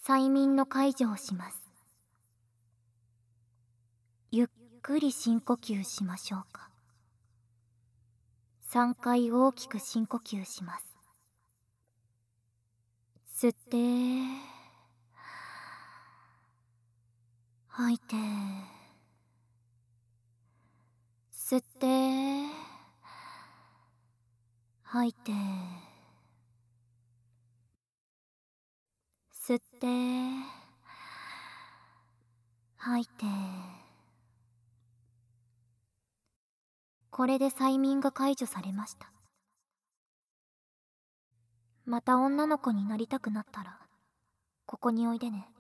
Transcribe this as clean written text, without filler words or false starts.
催眠の解除をします。ゆっくり深呼吸しましょうか。3回大きく深呼吸します。吸って吐いて、吸って吐いて、吸って吐いて。これで催眠が解除されました。また女の子になりたくなったらここにおいでね。